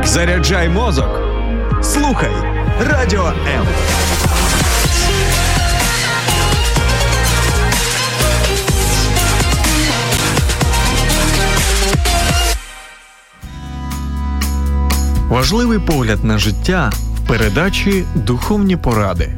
Заряджай мозок. Слухай Радіо М. Важливий погляд на життя в передачі «Духовні поради».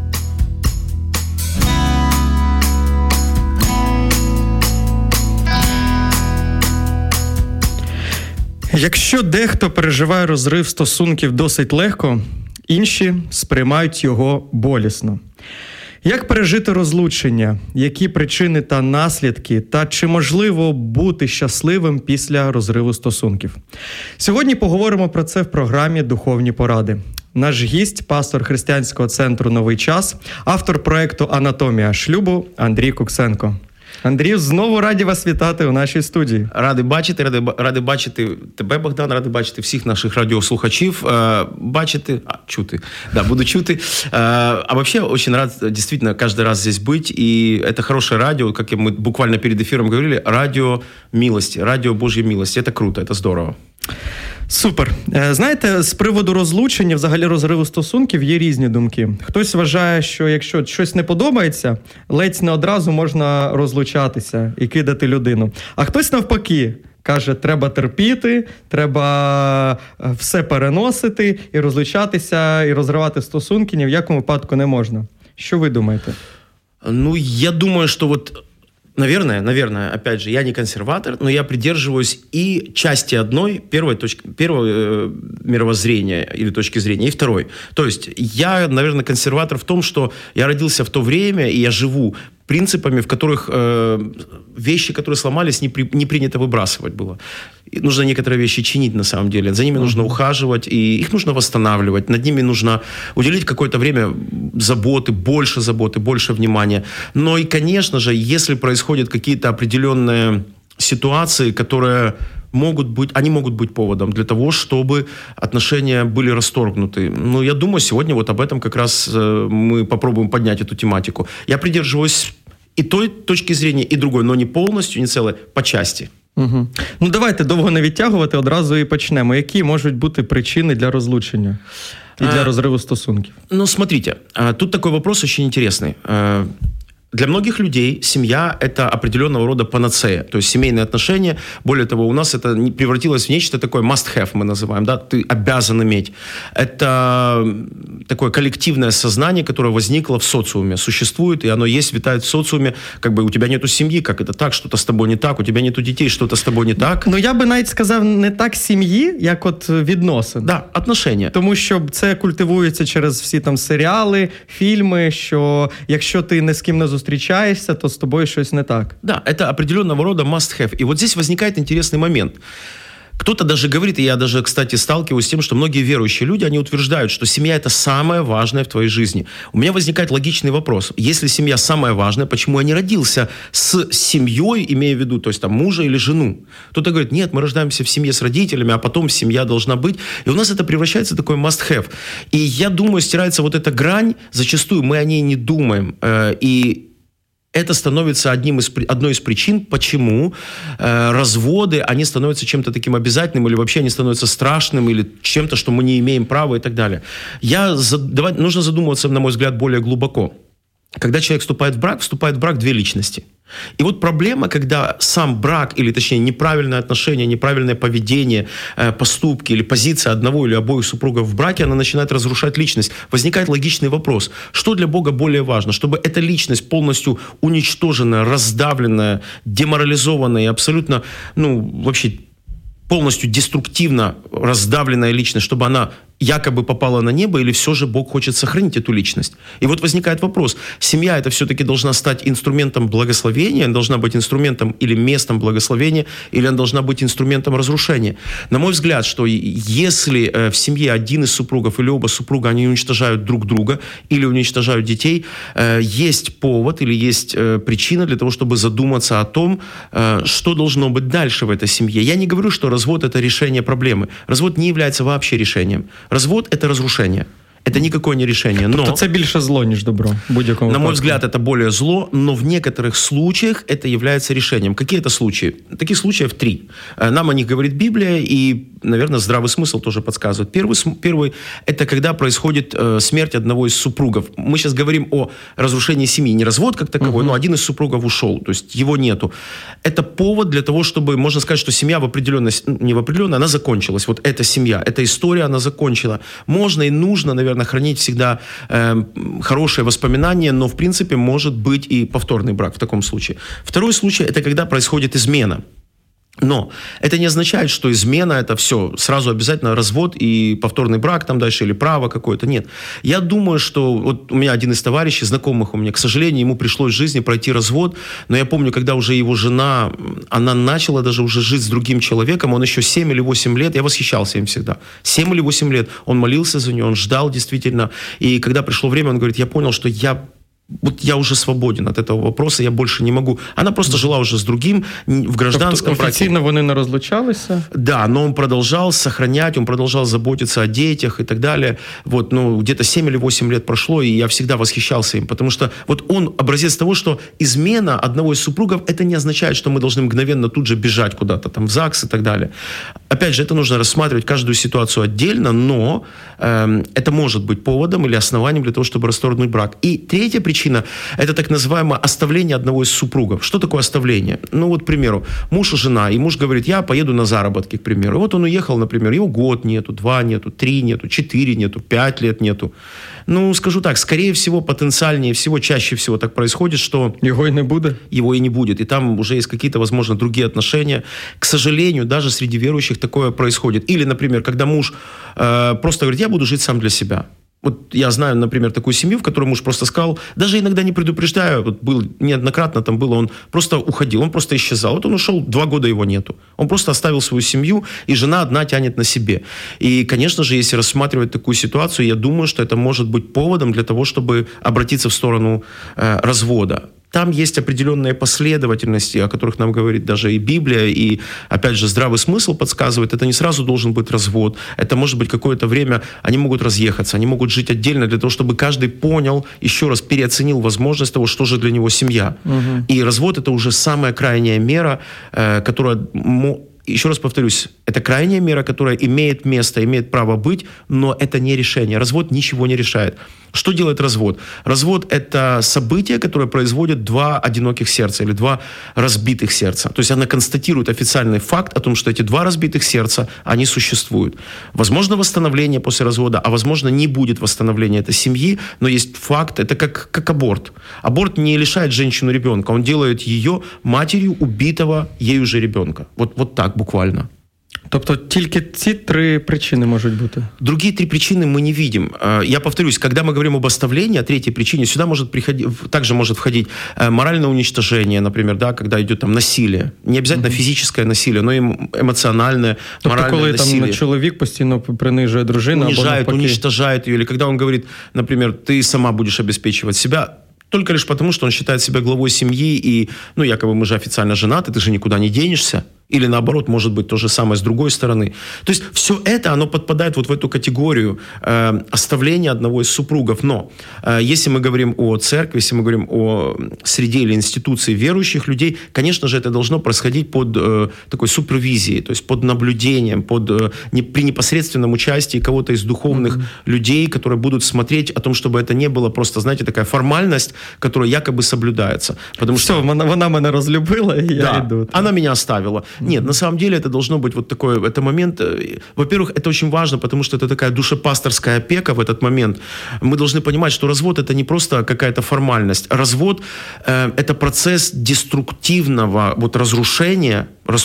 Якщо дехто переживає розрив стосунків досить легко, інші сприймають його болісно. Як пережити розлучення? Які причини та наслідки? Та чи можливо бути щасливим після розриву стосунків? Сьогодні поговоримо про це в програмі «Духовні поради». Наш гість – пастор християнського центру «Новий час», автор проєкту «Анатомія шлюбу» Андрій Куксенко. Андрію, знову раді вас вітати у нашій студії. Радий бачити тебе, Богдан, радий бачити всіх наших радіослухачів, чути. Да, буду чути. А вообще очень рад действительно каждый раз здесь быть, и это хорошее радио, как мы буквально перед эфиром говорили, радио милости, радио Божьей милости. Это круто, это здорово. Супер. Знаєте, з приводу розлучення, взагалі розриву стосунків, є різні думки. Хтось вважає, що якщо щось не подобається, ледь не одразу можна розлучатися і кидати людину. А хтось навпаки каже, треба терпіти, треба все переносити і розлучатися, і розривати стосунки ні в якому випадку не можна. Що ви думаєте? Ну, я думаю, что вот... Наверное, опять же, я не консерватор, но я придерживаюсь и части одной, первого мировоззрения или точки зрения, и второй. То есть я, наверное, консерватор в том, что я родился в то время, и я живу принципами, в которых вещи, которые сломались, не принято выбрасывать было. И нужно некоторые вещи чинить на самом деле. За ними нужно ухаживать, и их нужно восстанавливать. Над ними нужно уделить какое-то время заботы, больше внимания. Но и, конечно же, если происходят какие-то определенные ситуации, которые могут быть поводом для того, чтобы отношения были расторгнуты. Ну, я думаю, сегодня вот об этом как раз мы попробуем поднять эту тематику. Я придерживаюсь и той точки зрения, и другой, но не полностью, не целой, по части. Угу. Ну, давайте довго не відтягувати, одразу і почнемо. Які можуть бути причини для розлучення і для розриву стосунків? Ну, смотрите, тут такой вопрос очень интересный. Для многих людей семья – это определенного рода панацея, то есть семейные отношения. Более того, у нас это превратилось в нечто такое must-have, мы называем, да, ты обязан иметь. Это такое коллективное сознание, которое возникло в социуме, существует, и оно есть, витает в социуме. Как бы у тебя нету семьи, как это так, что-то с тобой не так, у тебя нету детей, что-то с тобой не так. Ну, я би навіть сказав, не так сім'ї, як от відносин. Да, отношения. Тому що це культивується через всі там серіали, фільми, що якщо ти ні з ким не зустрічаєшся, то з тобою щось не так. Да, это определенного рода must-have. И вот здесь возникает интересный момент. Кто-то даже говорит, и я даже, кстати, сталкиваюсь с тем, что многие верующие люди, они утверждают, что семья – это самое важное в твоей жизни. У меня возникает логичный вопрос. Если семья самая важная, почему я не родился с семьей, имея в виду, то есть там мужа или жену? Кто-то говорит, нет, мы рождаемся в семье с родителями, а потом семья должна быть. И у нас это превращается в такой must-have. И я думаю, стирается вот эта грань, зачастую мы о ней не думаем. И это становится одной из причин, почему разводы, они становятся чем-то таким обязательным, или вообще они становятся страшным, или чем-то, что мы не имеем права и так далее. Нужно задумываться, на мой взгляд, более глубоко. Когда человек вступает в брак две личности. И вот проблема, когда сам брак, или точнее неправильное отношение, неправильное поведение, поступки или позиция одного или обоих супругов в браке, она начинает разрушать личность. Возникает логичный вопрос, что для Бога более важно? Чтобы эта личность полностью уничтоженная, раздавленная, деморализованная и абсолютно, вообще полностью деструктивно раздавленная личность, чтобы она якобы попала на небо, или все же Бог хочет сохранить эту личность? И вот возникает вопрос. Семья это все-таки должна стать инструментом благословения, она должна быть инструментом или местом благословения, или она должна быть инструментом разрушения. На мой взгляд, что если в семье один из супругов или оба супруга, они уничтожают друг друга или уничтожают детей, есть повод или есть причина для того, чтобы задуматься о том, что должно быть дальше в этой семье. Я не говорю, что развод – это решение проблемы. Развод не является вообще решением. Развод – это разрушение. Это никакое не решение. Но, тобто це більше зло, ніж добро. В будь-якому на мой випадку. взгляд, это более зло, но в некоторых случаях это является решением. Какие это случаи? Таких случаев 3. Нам о них говорит Библия, и, наверное, здравый смысл тоже подсказывает. Первый – это когда происходит смерть одного из супругов. Мы сейчас говорим о разрушении семьи. Не развод как таковой, но один из супругов ушел, то есть его нету. Это повод для того, чтобы, можно сказать, что семья не в определенной, она закончилась. Вот эта семья, эта история, она закончила. Можно и нужно, наверное, хранить всегда хорошие воспоминания, но, в принципе, может быть и повторный брак в таком случае. Второй случай – это когда происходит измена. Но это не означает, что измена – это все, сразу обязательно развод и повторный брак там дальше, или право какое-то. Нет. Я думаю, что вот у меня один из товарищей, знакомых у меня, к сожалению, ему пришлось в жизни пройти развод, но я помню, когда уже его жена, она начала даже уже жить с другим человеком, он еще 7 или 8 лет, я восхищался им всегда, 7 или 8 лет, он молился за нее, он ждал действительно, и когда пришло время, он говорит, я понял, что я уже свободен от этого вопроса, я больше не могу. Она просто жила уже с другим в гражданском браке. Офіційно вони не розлучалися? Да, но он продолжал сохранять, он продолжал заботиться о детях и так далее. Вот, где-то 7 или 8 лет прошло, и я всегда восхищался им, потому что вот он образец того, что измена одного из супругов, это не означает, что мы должны мгновенно тут же бежать куда-то, там, в ЗАГС и так далее. Опять же, это нужно рассматривать каждую ситуацию отдельно, но это может быть поводом или основанием для того, чтобы расторгнуть брак. И третья причина – это так называемое оставление одного из супругов. Что такое оставление? Вот, к примеру, муж и жена, и муж говорит, я поеду на заработки, к примеру. И вот он уехал, например, его год нету, 2 нету, 3 нету, 4 нету, 5 лет нету. Скажу так, скорее всего, потенциальнее всего, чаще всего так происходит, что… Его и не будет? Его и не будет. И там уже есть какие-то, возможно, другие отношения. К сожалению, даже среди верующих такое происходит. Или, например, когда муж просто говорит, я буду жить сам для себя. Вот я знаю, например, такую семью, в которой муж просто сказал, даже иногда не предупреждаю, вот был неоднократно там было, он просто уходил, он просто исчезал. Вот он ушел, 2 года его нету. Он просто оставил свою семью, и жена одна тянет на себе. И, конечно же, если рассматривать такую ситуацию, я думаю, что это может быть поводом для того, чтобы обратиться в сторону развода. Там есть определенные последовательности, о которых нам говорит даже и Библия, и, опять же, здравый смысл подсказывает, это не сразу должен быть развод, это может быть какое-то время, они могут разъехаться, они могут жить отдельно для того, чтобы каждый понял, еще раз переоценил возможность того, что же для него семья. Угу. И развод – это уже самая крайняя мера, которая… Еще раз повторюсь, это крайняя мера, которая имеет место, имеет право быть, но это не решение. Развод ничего не решает. Что делает развод? Развод – это событие, которое производит 2 одиноких сердца или 2 разбитых сердца. То есть она констатирует официальный факт о том, что эти 2 разбитых сердца, они существуют. Возможно восстановление после развода, а возможно не будет восстановления этой семьи, но есть факт, это как аборт. Аборт не лишает женщину ребенка, он делает ее матерью убитого ею же ребенка. Вот так буквально. Тобто тільки ці 3 причини можуть бути? Другие 3 причины мы не видим. Я повторюсь, когда мы говорим об оставлении, о 3-й причине, сюда также может входить моральное уничтожение, например, да, когда идет там насилие. Не обязательно физическое насилие, но и эмоциональное, моральное коли насилие. Там чоловік постійно принижує дружину, уничтожает ее, или когда он говорит, например, ты сама будешь обеспечивать себя, только лишь потому, что он считает себя главой семьи, и, якобы мы же официально женаты, ты же никуда не денешься. Или наоборот, может быть, то же самое с другой стороны. То есть все это, оно подпадает вот в эту категорию оставления одного из супругов. Но если мы говорим о церкви, если мы говорим о среде или институции верующих людей, конечно же, это должно происходить под такой супервизией, то есть под наблюдением, при непосредственном участии кого-то из духовных людей, которые будут смотреть о том, чтобы это не было просто, знаете, такая формальность, которая якобы соблюдается. Потому все, что вона мене розлюбила, и я иду. Она меня оставила. Нет, на самом деле это должно быть вот такой, это момент, во-первых, это очень важно, потому что это такая душепасторская опека в этот момент. Мы должны понимать, что развод это не просто какая-то формальность. Развод это процесс деструктивного разрушения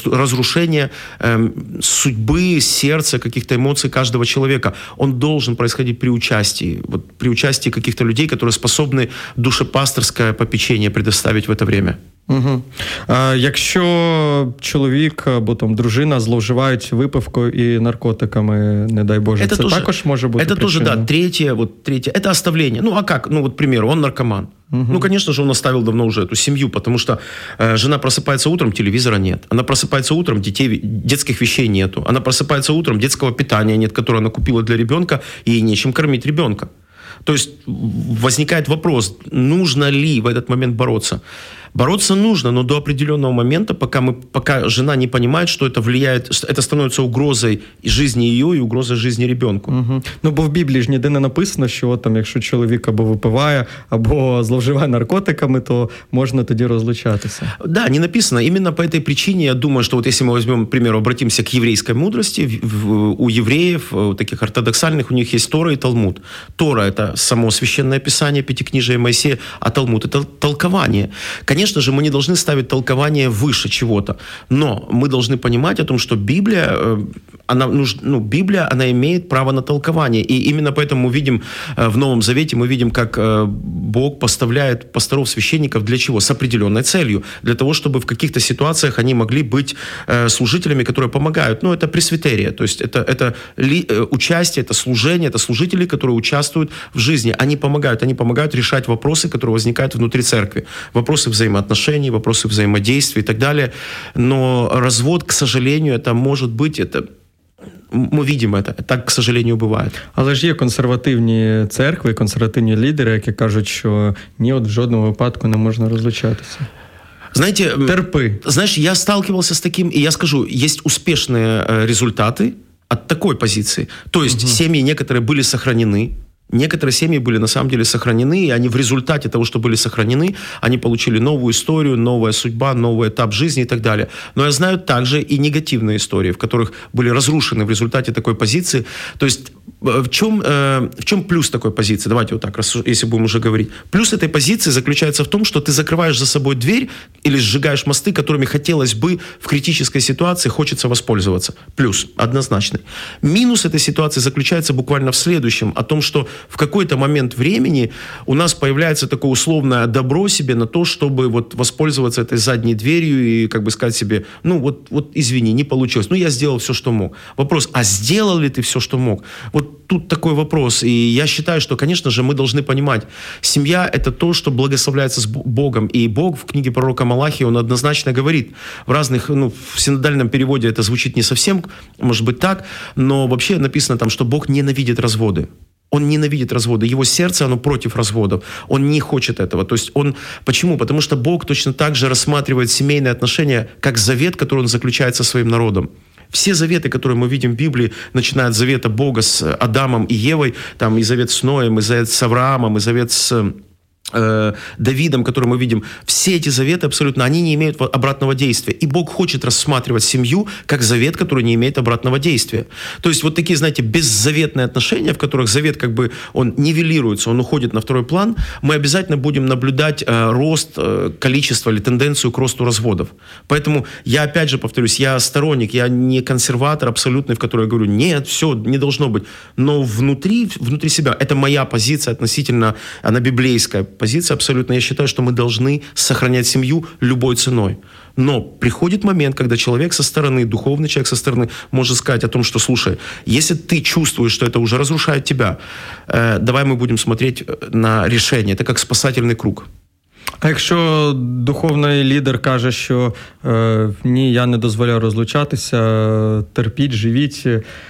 судьбы, сердца, каких-то эмоций каждого человека. Он должен происходить при участии каких-то людей, которые способны душепасторское попечение предоставить в это время. Угу. А якщо чоловік або там дружина зловживають випивкою і наркотиками, не дай Боже, це тоже, також може бути это причина? тоже, да, третье, это оставление. Ну, а как? Ну, вот, к примеру, он наркоман. Угу. Ну, конечно же, он оставил давно уже эту семью, потому что жена просыпается утром, телевизора нет. Она просыпается утром, детских вещей нету. Она просыпается утром, детского питания нет, которое она купила для ребенка, и ей нечем кормить ребенка. То есть возникает вопрос, нужно ли в этот момент бороться. Бороться нужно, но до определенного момента, пока жена не понимает, что это влияет, это становится угрозой жизни ее и угрозой жизни ребенку. Угу. Ну, бо в Біблії ж ніде не написано, що там, якщо чоловік або випиває, або зловживає наркотиками, то можна тоді розлучатися. Да, не написано. Именно по этой причине, я думаю, что вот если мы возьмем, к примеру, обратимся к еврейской мудрости, у евреев, таких ортодоксальных, у них есть Тора и Талмуд. Тора – это само священное писание, пятикнижие Моисея, а Талмуд – это толкование. Конечно же, мы не должны ставить толкование выше чего-то, но мы должны понимать о том, что Библия, она имеет право на толкование. И именно поэтому мы видим в Новом Завете, мы видим, как Бог поставляет пасторов, священников для чего? С определенной целью. Для того, чтобы в каких-то ситуациях они могли быть служителями, которые помогают. Ну, это пресвитерия, то есть это участие, это служение, это служители, которые участвуют в жизни. Они помогают решать вопросы, которые возникают внутри церкви. Вопросы взаимоотношений, вопросы взаимодействия и так далее. Но развод, к сожалению, это может быть, мы видим это. Так, к сожалению, бывает. Але ж є консервативні церкви, консервативні лідери, які кажуть, що ні, от в жодному випадку не можна розлучатися. Знаете, терпи. Знаешь, я сталкивался с таким, и я скажу, есть успешные результаты от такой позиции. То есть семьи некоторые были сохранены, некоторые семьи были на самом деле сохранены, и они в результате того, что были сохранены, они получили новую историю, новая судьба, новый этап жизни и так далее. Но я знаю также и негативные истории, в которых были разрушены в результате такой позиции. То есть в чем плюс такой позиции? Давайте вот так, если будем уже говорить. Плюс этой позиции заключается в том, что ты закрываешь за собой дверь или сжигаешь мосты, которыми хотелось бы в критической ситуации, хочется воспользоваться. Плюс, однозначный. Минус этой ситуации заключается буквально в следующем, о том, что в какой-то момент времени у нас появляется такое условное добро себе на то, чтобы вот воспользоваться этой задней дверью и как бы сказать себе, ну вот извини, не получилось, ну я сделал все, что мог. Вопрос, а сделал ли ты все, что мог? Вот тут такой вопрос. И я считаю, что, конечно же, мы должны понимать, семья – это то, что благословляется с Богом. И Бог в книге пророка Малахии, он однозначно говорит, в разных, в синодальном переводе это звучит не совсем, может быть так, но вообще написано там, что Бог ненавидит разводы. Он ненавидит разводы. Его сердце, оно против разводов. Он не хочет этого. То есть почему? Потому что Бог точно так же рассматривает семейные отношения как завет, который он заключает со своим народом. Все заветы, которые мы видим в Библии, начиная от завета Бога с Адамом и Евой, там и завет с Ноем, и завет с Авраамом, и завет с Давидом, который мы видим, все эти заветы абсолютно, они не имеют обратного действия. И Бог хочет рассматривать семью как завет, который не имеет обратного действия. То есть вот такие, знаете, беззаветные отношения, в которых завет как бы он нивелируется, он уходит на второй план, мы обязательно будем наблюдать рост, количество или тенденцию к росту разводов. Поэтому я опять же повторюсь, я сторонник, я не консерватор абсолютный, в который я говорю, нет, все, не должно быть. Но внутри себя, это моя позиция относительно, она библейская позиция абсолютно. Я считаю, что мы должны сохранять семью любой ценой. Но приходит момент, когда человек со стороны, духовный человек со стороны может сказать о том, что, слушай, если ты чувствуешь, что это уже разрушает тебя, давай мы будем смотреть на решение. Это как спасательный круг. А якщо духовний лідер каже, що ні, я не дозволяю розлучатися, терпіть, живіть,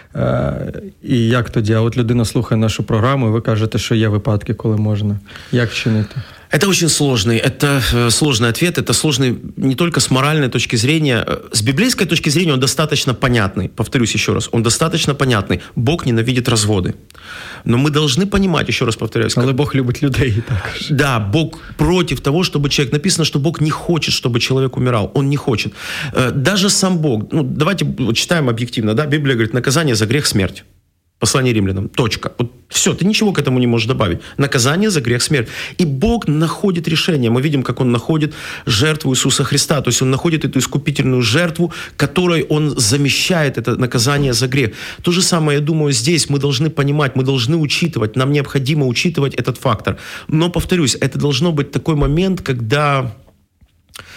і як тоді? А от людина слухає нашу програму, і ви кажете, що є випадки, коли можна. Як чинити? Это очень сложный ответ, это сложный не только с моральной точки зрения, с библейской точки зрения он достаточно понятный, повторюсь еще раз, он достаточно понятный. Бог ненавидит разводы. Но мы должны понимать, еще раз повторяюсь. Але Бог любит людей також. Да, Бог против того, чтобы человек, написано, что Бог не хочет, чтобы человек умирал, он не хочет. Даже сам Бог, давайте читаем объективно, да, Библия говорит, наказание за грех – смерть. Послание римлянам. Точка. Вот все, ты ничего к этому не можешь добавить. Наказание за грех – смерть. И Бог находит решение. Мы видим, как Он находит жертву Иисуса Христа. То есть Он находит эту искупительную жертву, которой Он замещает это наказание за грех. То же самое, я думаю, здесь мы должны понимать, мы должны учитывать, нам необходимо учитывать этот фактор. Но, повторюсь, это должно быть такой момент, когда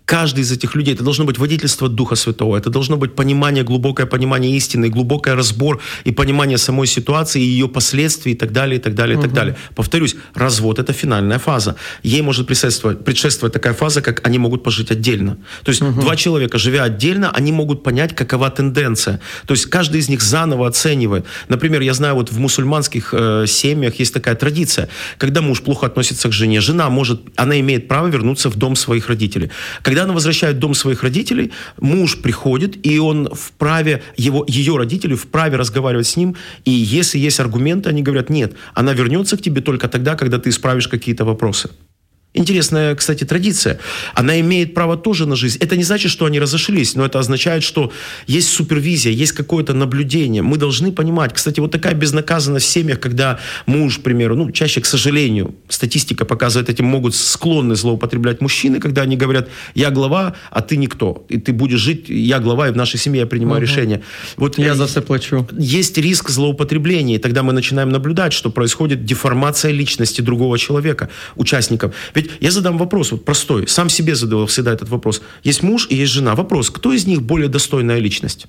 каждый из этих людей, это должно быть водительство Духа Святого, это должно быть понимание, глубокое понимание истины, глубокий разбор и понимание самой ситуации, ее последствий и так далее, и так далее, и так далее. Повторюсь, развод – это финальная фаза. Ей может предшествовать такая фаза, как они могут пожить отдельно. То есть два человека, живя отдельно, они могут понять, какова тенденция. То есть каждый из них заново оценивает. Например, я знаю, вот в мусульманских семьях есть такая традиция, когда муж плохо относится к жене, она имеет право вернуться в дом своих родителей. Когда она возвращает в дом своих родителей, муж приходит, и он вправе, ее родители вправе разговаривать с ним, и если есть аргументы, они говорят, нет, она вернется к тебе только тогда, когда ты исправишь какие-то вопросы. Интересная, кстати, традиция. Она имеет право тоже на жизнь. Это не значит, что они разошлись, но это означает, что есть супервизия, есть какое-то наблюдение. Мы должны понимать. Кстати, вот такая безнаказанность в семьях, когда муж, к примеру, чаще, к сожалению, статистика показывает, этим могут склонны злоупотреблять мужчины, когда они говорят, я глава, а ты никто. И ты будешь жить, я глава, и в нашей семье я принимаю решения. Вот я за все плачу. Есть риск злоупотребления, и тогда мы начинаем наблюдать, что происходит деформация личности другого человека, участников. Ведь я задам вопрос, вот простой, сам себе задавал всегда этот вопрос. Есть муж и есть жена. Вопрос, кто из них более достойная личность?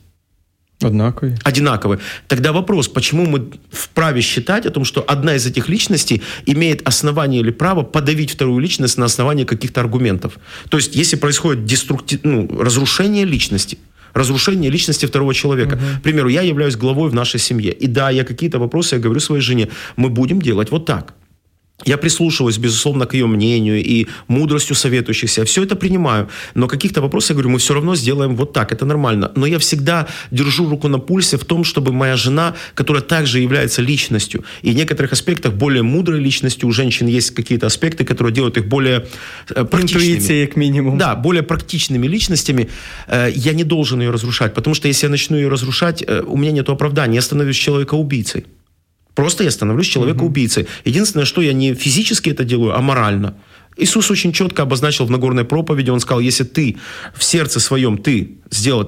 Одинаковые. Тогда вопрос, почему мы вправе считать о том, что одна из этих личностей имеет основание или право подавить вторую личность на основании каких-то аргументов? То есть, если происходит разрушение личности второго человека. К примеру, я являюсь главой в нашей семье. И да, я какие-то вопросы, я говорю своей жене, мы будем делать вот так. Я прислушиваюсь, безусловно, к ее мнению и мудростью советующихся. Я все это принимаю. Но каких-то вопросов, я говорю, мы все равно сделаем вот так. Это нормально. Но я всегда держу руку на пульсе в том, чтобы моя жена, которая также является личностью, и в некоторых аспектах более мудрой личностью, у женщин есть какие-то аспекты, которые делают их более практичными. Интуиция, как минимум. Да, более практичными личностями. Я не должен ее разрушать, потому что если я начну ее разрушать, у меня нет оправдания. Я становлюсь человека-убийцей. Просто я становлюсь человеком-убийцей. Единственное, что я не физически это делаю, а морально. Иисус очень четко обозначил в Нагорной проповеди, Он сказал, если ты в сердце своем, ты сделал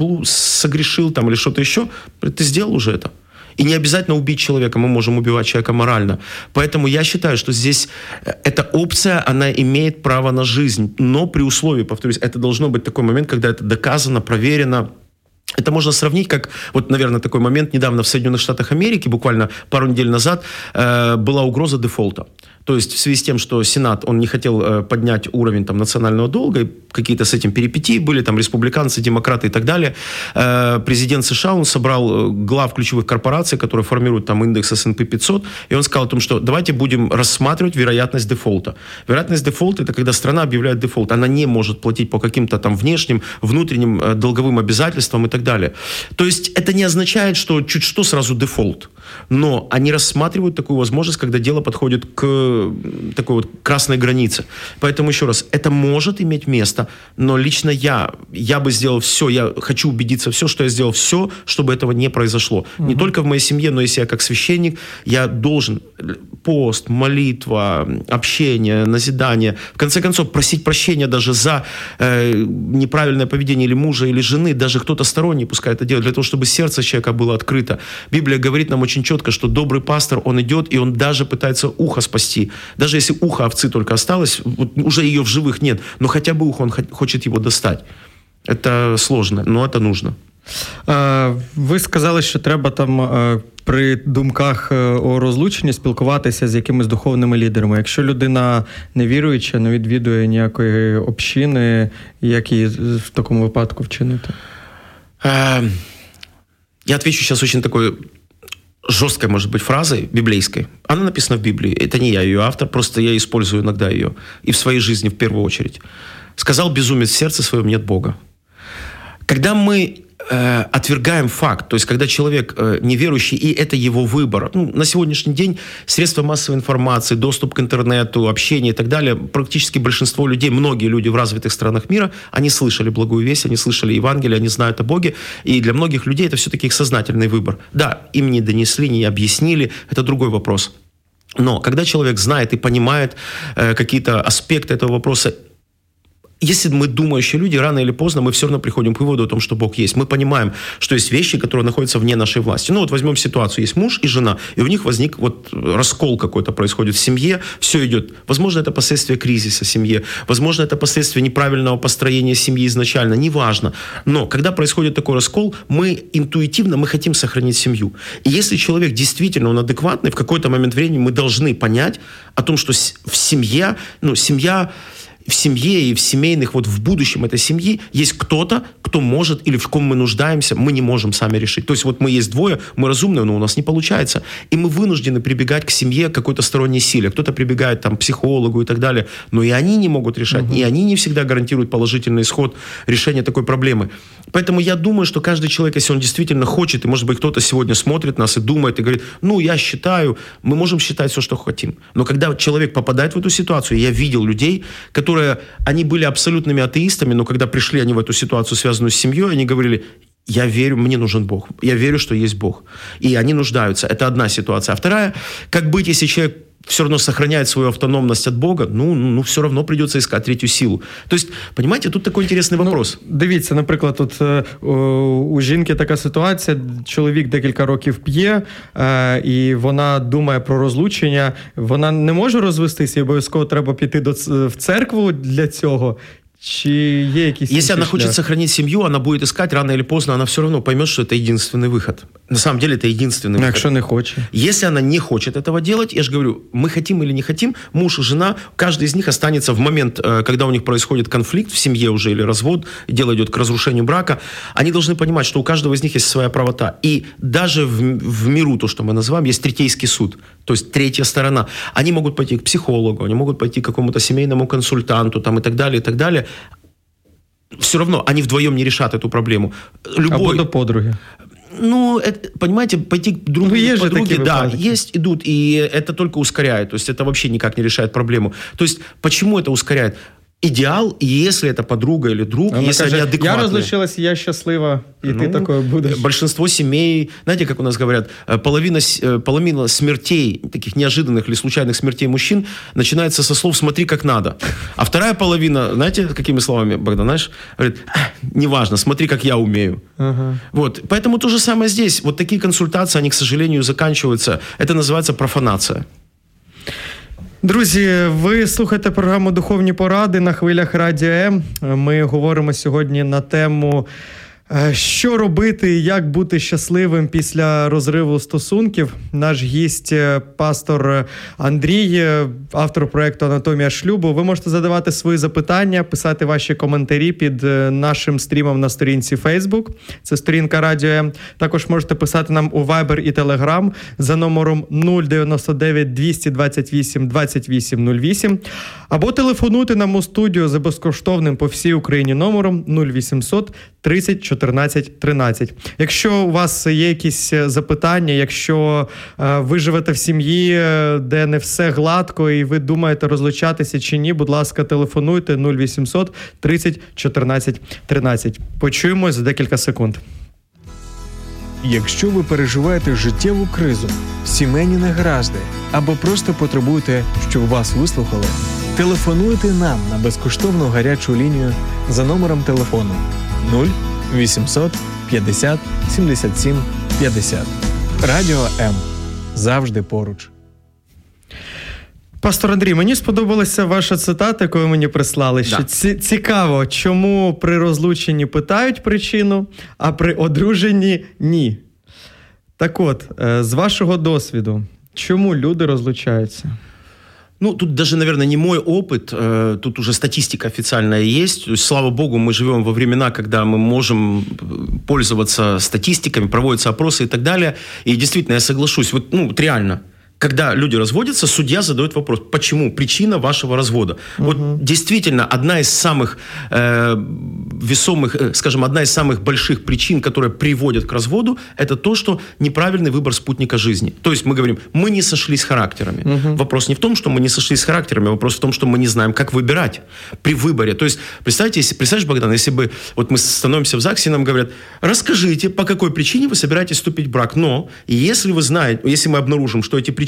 согрешил или что-то еще, ты сделал уже это. И не обязательно убить человека, мы можем убивать человека морально. Поэтому я считаю, что здесь эта опция, она имеет право на жизнь. Но при условии, повторюсь, это должно быть такой момент, когда это доказано, проверено. Это можно сравнить, как, наверное, такой момент недавно в Соединенных Штатах Америки, буквально пару недель назад, была угроза дефолта. То есть в связи с тем, что Сенат, он не хотел поднять уровень национального долга, и какие-то с этим перипетии были, республиканцы, демократы и так далее, президент США, он собрал глав ключевых корпораций, которые формируют индекс S&P 500, и он сказал о том, что давайте будем рассматривать вероятность дефолта. Вероятность дефолта – это когда страна объявляет дефолт. Она не может платить по каким-то внешним, внутренним долговым обязательствам и так далее. То есть это не означает, что чуть что сразу дефолт. Но они рассматривают такую возможность, когда дело подходит к такой красной границе. Поэтому еще раз, это может иметь место, но лично я бы сделал все, я хочу убедиться что я сделал все, чтобы этого не произошло. Не только в моей семье, но если я как священник, я должен пост, молитва, общение, назидание, в конце концов просить прощения даже за неправильное поведение или мужа, или жены, даже кто-то сторонний пускай это делает, для того, чтобы сердце человека было открыто. Библия говорит нам очень четко, что добрый пастор, он идет, и он даже пытается ухо спасти. Даже если ухо овцы только осталось, уже ее в живых нет, но хотя бы ухо он хочет его достать. Это сложно, но это нужно. Ви сказали, що треба при думках о розлученні спілкуватися з якимись духовними лідерами. Якщо людина невіруюча, не відвідує ніякої общини, як її в такому випадку вчинити? Я отвечу сейчас очень такой жесткой, может быть, фразой библейской. Она написана в Библии. Это не я ее автор, просто я использую иногда ее. И в своей жизни в первую очередь. «Сказал безумец в сердце своем, нет Бога». Когда мы отвергаем факт, то есть когда человек неверующий, и это его выбор. На сегодняшний день средства массовой информации, доступ к интернету, общение и так далее, практически большинство людей, многие люди в развитых странах мира, они слышали благую весть, они слышали Евангелие, они знают о Боге, и для многих людей это все-таки их сознательный выбор. Да, им не донесли, не объяснили, это другой вопрос. Но когда человек знает и понимает какие-то аспекты этого вопроса, если мы думающие люди, рано или поздно мы все равно приходим к выводу о том, что Бог есть. Мы понимаем, что есть вещи, которые находятся вне нашей власти. Ну вот возьмем ситуацию, есть муж и жена, и у них возник вот раскол какой-то происходит в семье, все идет. Возможно, это последствия кризиса в семье, возможно, это последствия неправильного построения семьи изначально, неважно. Но когда происходит такой раскол, мы интуитивно, мы хотим сохранить семью. И если человек действительно, он адекватный, в какой-то момент времени мы должны понять о том, что в семье, в семье и в семейных, вот в будущем этой семьи есть кто-то, кто может или в ком мы нуждаемся, мы не можем сами решить. То есть вот мы есть двое, мы разумные, но у нас не получается. И мы вынуждены прибегать к семье, к какой-то сторонней силе. Кто-то прибегает там, к психологу и так далее. Но и они не могут решать, и они не всегда гарантируют положительный исход решения такой проблемы. Поэтому я думаю, что каждый человек, если он действительно хочет, и может быть кто-то сегодня смотрит нас и думает, и говорит, я считаю, мы можем считать все, что хотим. Но когда человек попадает в эту ситуацию, я видел людей, они были абсолютными атеистами, но когда пришли они в эту ситуацию, связанную с семьей, они говорили, я верю, мне нужен Бог. Я верю, что есть Бог. И они нуждаются. Это одна ситуация. А вторая, как быть, если человек все равно сохраняет свою автономность от Бога, все равно придется искать третью силу. То есть, понимаете, тут такой интересний вопрос. Дивіться, наприклад, тут у жінки така ситуація, чоловік декілька років п'є, і вона думає про розлучення, вона не може розвестися, і обов'язково треба піти в церкву для цього. Если она хочет сохранить семью, она будет искать, рано или поздно она все равно поймет, что это единственный выход. На самом деле это единственный выход. Якщо не хочет. Если она не хочет этого делать, я же говорю, мы хотим или не хотим, муж и жена, каждый из них останется в момент, когда у них происходит конфликт в семье уже или развод, дело идет к разрушению брака, они должны понимать, что у каждого из них есть своя правота. И даже в миру, то, что мы называем, есть третейский суд, то есть третья сторона. Они могут пойти к психологу, они могут пойти к какому-то семейному консультанту там, и так далее, и так далее. Все равно они вдвоем не решат эту проблему. Або до подруги. Понимаете, пойти друг к подруге, да, есть, идут, и это только ускоряет. То есть это вообще никак не решает проблему. То есть почему это ускоряет? Идеал, если это подруга или друг, она если каже, они адекватные. Я разлучилась, я счастлива, и ты такой будешь. Большинство семей, знаете, как у нас говорят, половина смертей, таких неожиданных или случайных смертей мужчин, начинается со слов «смотри, как надо». А вторая половина, знаете, какими словами, Богдан, знаешь, говорит, неважно, смотри, как я умею. Вот. Поэтому то же самое здесь. Вот такие консультации, они, к сожалению, заканчиваются. Это называется профанация. Друзі, ви слухаєте програму «Духовні поради» на хвилях Радіо М. Ми говоримо сьогодні на тему що робити, як бути щасливим після розриву стосунків. Наш гість – пастор Андрій, автор проєкту «Анатомія шлюбу». Ви можете задавати свої запитання, писати ваші коментарі під нашим стрімом на сторінці Facebook. Це сторінка Радіо М. Також можете писати нам у Viber і Telegram за номером 099 228 2808. Або телефонуйте нам у студію за безкоштовним по всій Україні номером 0800 30 14 13. Якщо у вас є якісь запитання, якщо ви живете в сім'ї, де не все гладко і ви думаєте розлучатися чи ні, будь ласка, телефонуйте 0800 30 14 13. Почуємось за декілька секунд. Якщо ви переживаєте життєву кризу, сімейні негаразди або просто потребуєте, щоб вас вислухали, телефонуйте нам на безкоштовну гарячу лінію за номером телефону 0800 50 77 50. Радіо М. Завжди поруч. Пастор Андрій, мені сподобалася ваша цитата, яку ви мені прислали. Що цікаво, чому при розлученні питають причину, а при одруженні – ні. Так от, з вашого досвіду, чому люди розлучаються? Тут даже, наверное, не мой опыт, тут уже статистика официальная есть. То есть, слава богу, мы живем во времена, когда мы можем пользоваться статистиками, проводятся опросы и так далее. И действительно, я соглашусь, вот реально, когда люди разводятся, судья задает вопрос, почему причина вашего развода. Вот действительно, одна из самых весомых, скажем, одна из самых больших причин, которая приводит к разводу, это то, что неправильный выбор спутника жизни. То есть мы говорим, мы не сошлись характерами. Вопрос не в том, что мы не сошлись характерами, а вопрос в том, что мы не знаем, как выбирать при выборе. То есть, представляешь, Богдан, если бы вот мы становимся в ЗАГСе, нам говорят, расскажите, по какой причине вы собираетесь вступить в брак. Но если вы знаете, если мы обнаружим, что эти причины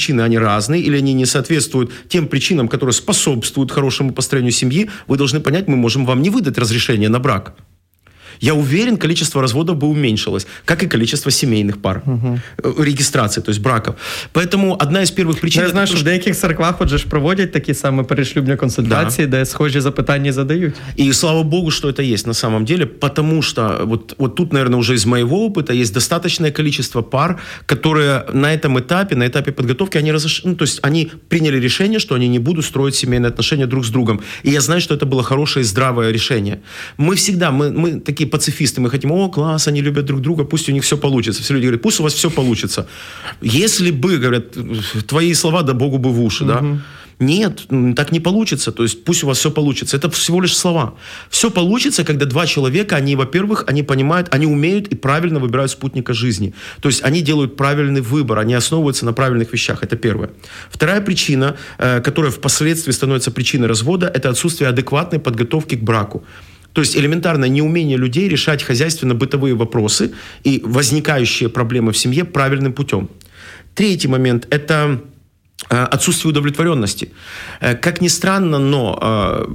причины, они разные, или они не соответствуют тем причинам, которые способствуют хорошему построению семьи, вы должны понять, мы можем вам не выдать разрешение на брак. Я уверен, количество разводов бы уменьшилось, как и количество семейных пар, регистраций, то есть браков. Поэтому одна из первых причин... Я знаю, що в деяких церквах отже ж проводять такі саме перешлюбні консультації, де схожі запитання задають. И слава богу, что это есть на самом деле, потому что вот тут, наверное, уже из моего опыта есть достаточное количество пар, которые на этом этапе, на этапе подготовки, то есть они приняли решение, что они не будут строить семейные отношения друг с другом. И я знаю, что это было хорошее и здравое решение. Мы всегда, мы такие пацифисты, мы хотим, о, класс, они любят друг друга, пусть у них все получится. Все люди говорят, пусть у вас все получится. Если бы, говорят, твои слова, да Богу бы в уши, да? Нет, так не получится. То есть пусть у вас все получится. Это всего лишь слова. Все получится, когда два человека, они, во-первых, они понимают, они умеют и правильно выбирают спутника жизни. То есть они делают правильный выбор, они основываются на правильных вещах. Это первое. Вторая причина, которая впоследствии становится причиной развода, это отсутствие адекватной подготовки к браку. То есть элементарное неумение людей решать хозяйственно-бытовые вопросы и возникающие проблемы в семье правильным путем. Третий момент – это отсутствие удовлетворенности. Как ни странно, но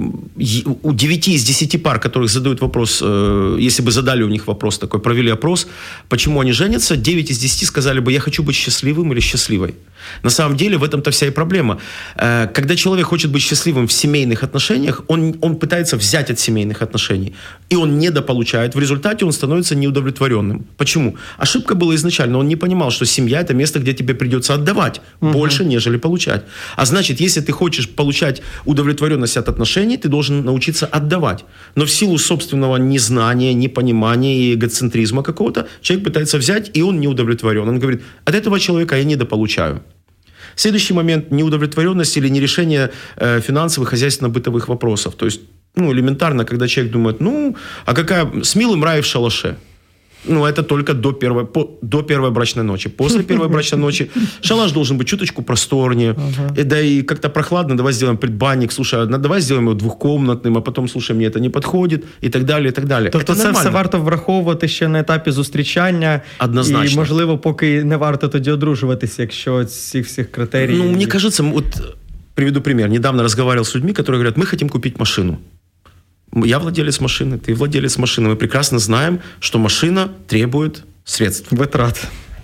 у 9 из 10 пар, которых задают вопрос, если бы задали у них вопрос такой, провели опрос, почему они женятся, 9 из 10 сказали бы, я хочу быть счастливым или счастливой. На самом деле в этом-то вся и проблема. Когда человек хочет быть счастливым в семейных отношениях, он пытается взять от семейных отношений, и он недополучает. В результате он становится неудовлетворенным. Почему? Ошибка была изначально. Он не понимал, что семья – это место, где тебе придется отдавать больше, нежели получать. А значит, если ты хочешь получать удовлетворенность от отношений, ты должен научиться отдавать. Но в силу собственного незнания, непонимания и эгоцентризма какого-то, человек пытается взять, и он не удовлетворен. Он говорит, от этого человека я недополучаю. Следующий момент – неудовлетворенность или нерешение финансовых, хозяйственно-бытовых вопросов. То есть, элементарно, когда человек думает, а с милым рай в шалаше. Это только до первой брачной ночи. После первой брачной ночи шалаш должен быть чуточку просторнее. Да и как-то прохладно, давай сделаем предбанник. Слушай, давай сделаем его двухкомнатным, а потом, слушай, мне это не подходит, и так далі, і так далі. Тобто це все варто враховувати ще на етапі зустрічання. Однозначно. І, можливо, поки не варто тоді одружуватися, якщо ці всіх критерій... Мне кажется, приведу пример. Недавно разговаривал с людьми, которые говорят, мы хотим купить машину. Я владелец машины, ты владелец машины. Мы прекрасно знаем, что машина требует средств. Вытрат.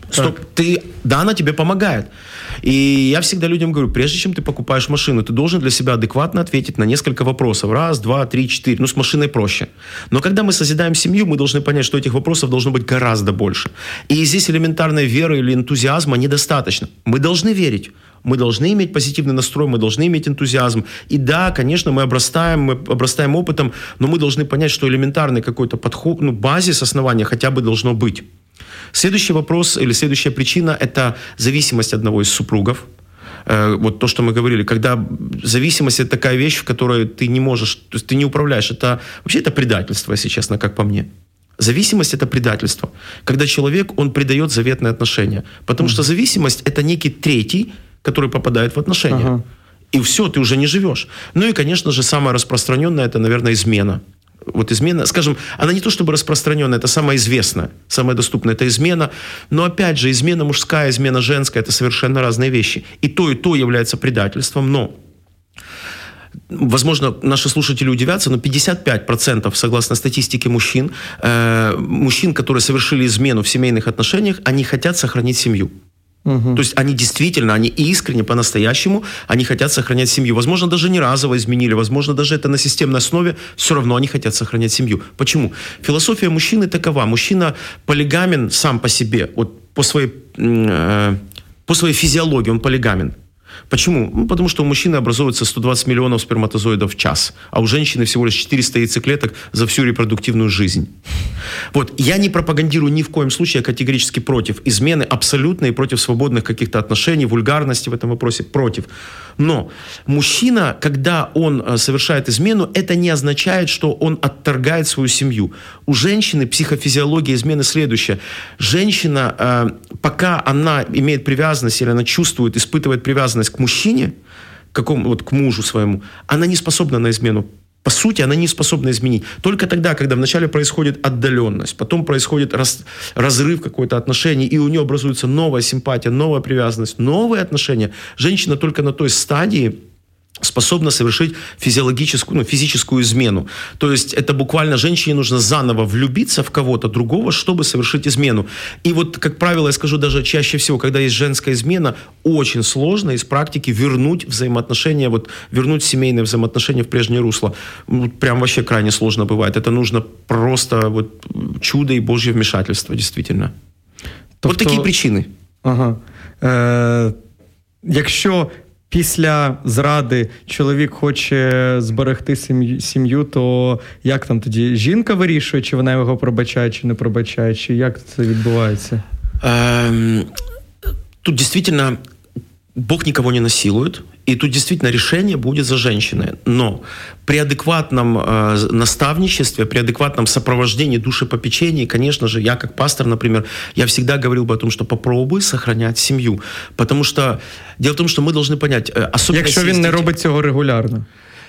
Да, она тебе помогает. И я всегда людям говорю, прежде чем ты покупаешь машину, ты должен для себя адекватно ответить на несколько вопросов. 1, 2, 3, 4. С машиной проще. Но когда мы созидаем семью, мы должны понять, что этих вопросов должно быть гораздо больше. И здесь элементарной веры или энтузиазма недостаточно. Мы должны верить. Мы должны иметь позитивный настрой, мы должны иметь энтузиазм. И да, конечно, мы обрастаем опытом, но мы должны понять, что элементарный какой-то подход, базис, основания хотя бы должно быть. Следующий вопрос или следующая причина – это зависимость одного из супругов. Вот то, что мы говорили, когда зависимость – это такая вещь, в которой ты не можешь, то есть ты не управляешь. Вообще это предательство, если честно, как по мне. Зависимость – это предательство. Когда человек, он предает заветные отношения. Потому что зависимость – это некий третий, который попадает в отношения. И все, ты уже не живешь. И, конечно же, самое распространенное – это, наверное, измена. Измена, скажем, она не то чтобы распространенная, это самое известное, самое доступное – это измена. Но, опять же, измена мужская, измена женская – это совершенно разные вещи. И то является предательством, но... Возможно, наши слушатели удивятся, но 55%, согласно статистике мужчин, которые совершили измену в семейных отношениях, они хотят сохранить семью. То есть они действительно, они искренне, по-настоящему, они хотят сохранять семью. Возможно, даже не разово изменили, возможно, даже это на системной основе, все равно они хотят сохранять семью. Почему? Философия мужчины такова. Мужчина полигамен сам по себе, по своей физиологии он полигамен. Почему? Потому что у мужчины образуется 120 миллионов сперматозоидов в час, а у женщины всего лишь 400 яйцеклеток за всю репродуктивную жизнь. Я не пропагандирую ни в коем случае, я категорически против измены, абсолютно, и против свободных каких-то отношений, вульгарности в этом вопросе, против. Но мужчина, когда он совершает измену, это не означает, что он отторгает свою семью. У женщины психофизиология измены следующая. Женщина, пока она имеет привязанность, или она чувствует, испытывает привязанность к мужчине, к мужу своему, она не способна на измену. по сути, она не способна изменить. Только тогда, когда вначале происходит отдаленность, потом происходит разрыв какой-то отношений, и у нее образуется новая симпатия, новая привязанность, новые отношения, женщина только на той стадии способна совершить физическую измену. То есть это буквально женщине нужно заново влюбиться в кого-то другого, чтобы совершить измену. И вот, как правило, я скажу, даже чаще всего, когда есть женская измена, очень сложно из практики вернуть взаимоотношения, вернуть семейные взаимоотношения в прежнее русло. Прям вообще крайне сложно бывает. Это нужно просто чудо и Божье вмешательство, действительно. Вот такі причини. Ага. Якщо після зради чоловік хоче зберегти сім'ю, то як там тоді? Жінка вирішує, чи вона його пробачає, чи не пробачає, чи як це відбувається? Тут действительно Бог никого не насилует, и тут действительно решение будет за женщиной. Но при адекватном наставничестве, при адекватном сопровождении, душепопечении, конечно же, я как пастор, например, я всегда говорил бы о том, что попробуй сохранять семью. Потому что дело в том, что мы должны понять... Якщо він не робить цього регулярно.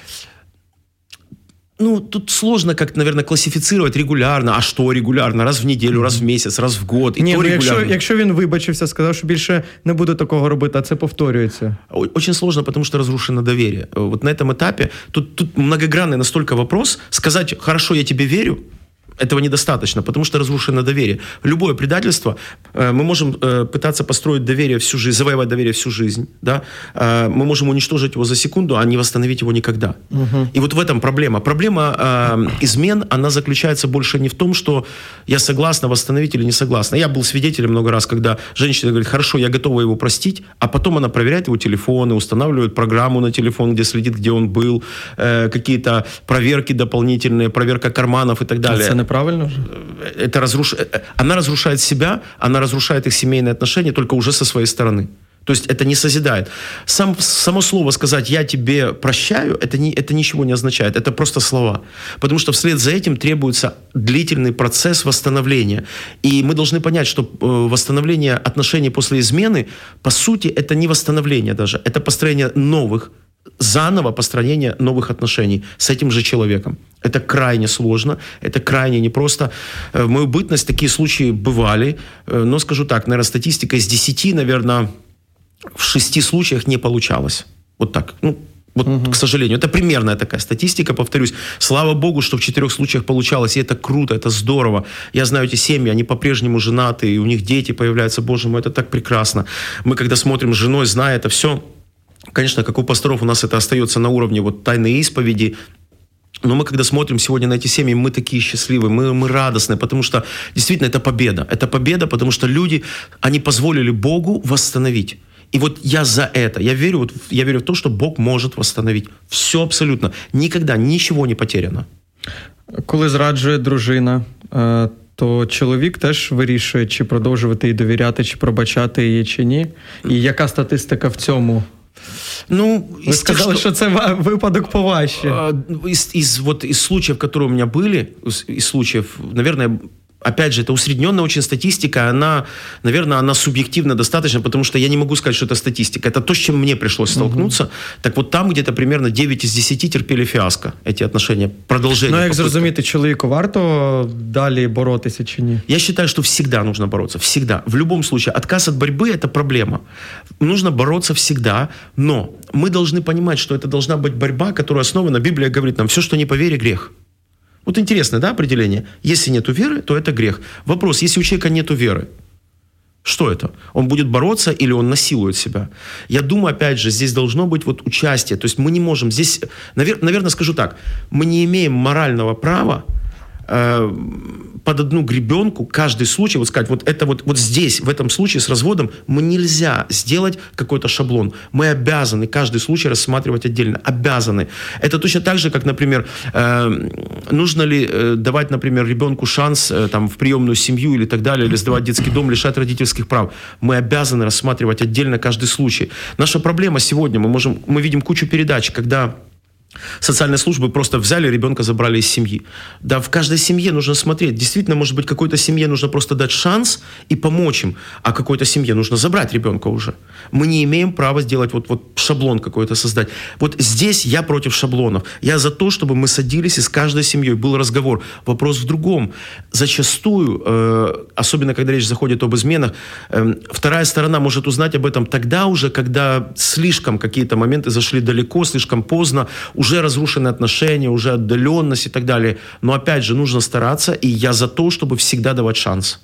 Тут сложно как-то, наверное, классифицировать регулярно. А что регулярно? Раз в неделю, раз в месяц, раз в год. Якщо він вибачився, сказав, що більше не буде такого робити, а це повторюється. Очень сложно, потому что разрушено доверие. Вот на этом этапе, тут многогранный настолько вопрос. Сказать «хорошо, я тебе верю», этого недостаточно, потому что разрушено доверие. Любое предательство, мы можем пытаться построить доверие всю жизнь, завоевать доверие всю жизнь, да? Мы можем уничтожить его за секунду, а не восстановить его никогда. И вот в этом проблема. Проблема измен, она заключается больше не в том, что я согласна восстановить или не согласна. Я был свидетелем много раз, когда женщина говорит, хорошо, я готова его простить, а потом она проверяет его телефоны, устанавливает программу на телефон, где следит, где он был, какие-то проверки дополнительные, проверка карманов и так далее. Правильно же? Она разрушает себя, она разрушает их семейные отношения только уже со своей стороны. То есть это не созидает. Само слово сказать «я тебе прощаю» это ничего не означает. Это просто слова. Потому что вслед за этим требуется длительный процесс восстановления. И мы должны понять, что восстановление отношений после измены, по сути, это не восстановление даже. Это построение заново построение новых отношений с этим же человеком. Это крайне сложно, это крайне непросто. В мою бытность такие случаи бывали, но скажу так, наверное, статистика из 10, наверное, в 6 случаях не получалось. Вот так. К сожалению. Это примерная такая статистика, повторюсь. Слава Богу, что в 4 случаях получалось, и это круто, это здорово. Я знаю эти семьи, они по-прежнему женаты, и у них дети появляются. Боже мой, это так прекрасно. Мы когда смотрим с женой, зная это все, конечно, как у пасторов у нас это остается на уровне тайной исповеди. Но мы, когда смотрим сегодня на эти семьи, мы такие счастливые, мы радостные, потому что действительно это победа. Это победа, потому что люди, они позволили Богу восстановить. И я за это. Я верю в то, что Бог может восстановить. Все абсолютно. Никогда ничего не потеряно. Коли зраджує дружина, то чоловік теж вирішує, чи продовжувати їй довіряти, чи пробачати її, чи ні. І яка статистика в цьому? Вы сказали, что это выпадок поважче. Из случаев, которые у меня были, из случаев, наверное, опять же, это усредненная очень статистика, она субъективна достаточно, потому что я не могу сказать, что это статистика. Это то, с чем мне пришлось столкнуться. Так там где-то примерно 9 из 10 терпели фиаско, эти отношения, продолжение. Як зрозуміти, чоловіку варто далі боротися чи ні? Я считаю, что всегда нужно бороться, всегда. В любом случае, отказ от борьбы – это проблема. Нужно бороться всегда, но мы должны понимать, что это должна быть борьба, которая основана, Библия говорит нам, все, что не по вере, грех. Интересное, да, определение? Если нету веры, то это грех. Вопрос, если у человека нету веры, что это? Он будет бороться или он насилует себя? Я думаю, опять же, здесь должно быть участие. То есть мы не можем здесь... Наверное, скажу так. Мы не имеем морального права под одну гребенку каждый случай, сказать, это здесь, в этом случае с разводом, нельзя сделать какой-то шаблон. Мы обязаны каждый случай рассматривать отдельно. Обязаны. Это точно так же, как, например, нужно ли давать, например, ребенку шанс в приемную семью или так далее, или сдавать детский дом, лишать родительских прав. Мы обязаны рассматривать отдельно каждый случай. Наша проблема сегодня, мы видим кучу передач, когда Социальные службы просто взяли, ребенка забрали из семьи. Да, в каждой семье нужно смотреть. Действительно, может быть, какой-то семье нужно просто дать шанс и помочь им, а какой-то семье нужно забрать ребенка уже. Мы не имеем права сделать вот шаблон какой-то создать. Вот здесь я против шаблонов. Я за то, чтобы мы садились и с каждой семьей был разговор. Вопрос в другом. Зачастую, особенно когда речь заходит об изменах, вторая сторона может узнать об этом тогда уже, когда слишком какие-то моменты зашли далеко, слишком поздно, уже разрушены отношения, уже отдаленность и так далее. Но опять же, нужно стараться, и я за то, чтобы всегда давать шанс.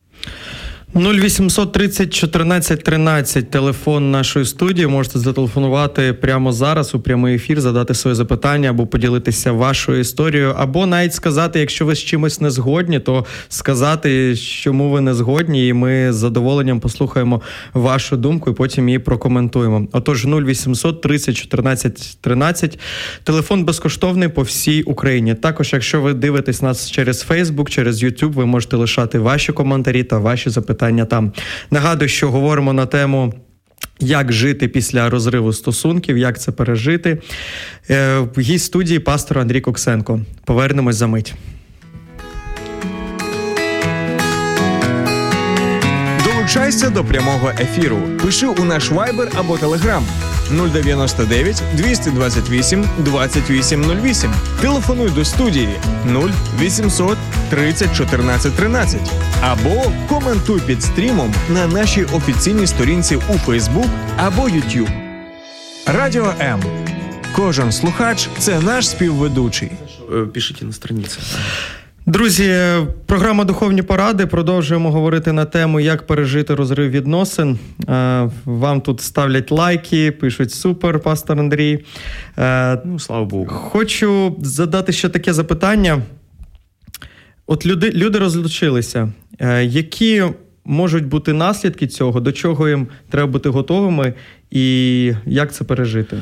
0800 30 14 13, телефон нашої студії. Можете зателефонувати прямо зараз у прямий ефір, задати своє запитання або поділитися вашою історією, або навіть сказати, якщо ви з чимось не згодні, то сказати, чому ви не згодні, і ми з задоволенням послухаємо вашу думку і потім її прокоментуємо. Отож, 0800 30 14 13, телефон безкоштовний по всій Україні. Також, якщо ви дивитесь нас через Facebook, через YouTube, ви можете лишати ваші коментарі та ваші запитання там. Нагадую, що говоримо на тему, як жити після розриву стосунків, як це пережити. Гість студії пастор Андрій Коксенко. Повернемось за мить. Долучайся до прямого ефіру. Пиши у наш Viber або Telegram 099 228 2808. Телефонуй до студії 0800 30 14 13. Або коментуй під стрімом на нашій офіційній сторінці у Facebook або YouTube. Радіо М. Кожен слухач – це наш співведучий. Пишіть на страниці. Друзі, програма «Духовні поради». Продовжуємо говорити на тему, як пережити розрив відносин. Вам тут ставлять лайки, пишуть «Супер, пастор Андрій». Слава Богу. Хочу задати ще таке запитання. От люди розлучилися. Які можуть бути наслідки цього? До чого їм треба бути готовими? І як це пережити?